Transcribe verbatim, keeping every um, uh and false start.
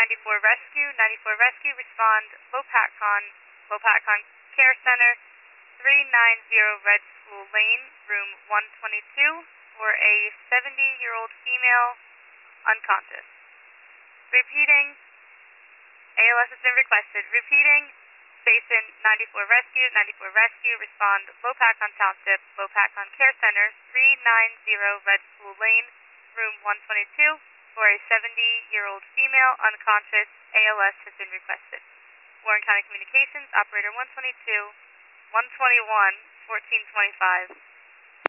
ninety-four Rescue. ninety-four Rescue, respond Lopatcon, Lopatcon Care Center, three ninety Red School Lane, room one twenty-two, for a seventy-year-old female unconscious. Repeating, A L S has been requested. Repeating, Station ninety-four Rescue, ninety-four Rescue, respond Lopatcon Township, Lopatcon Care Center, three ninety Red School Lane, room one twenty-two, for a seventy-year-old female unconscious. A L S has been requested. Warren County Communications, Operator one twenty-two, one twenty-one, fourteen twenty-five.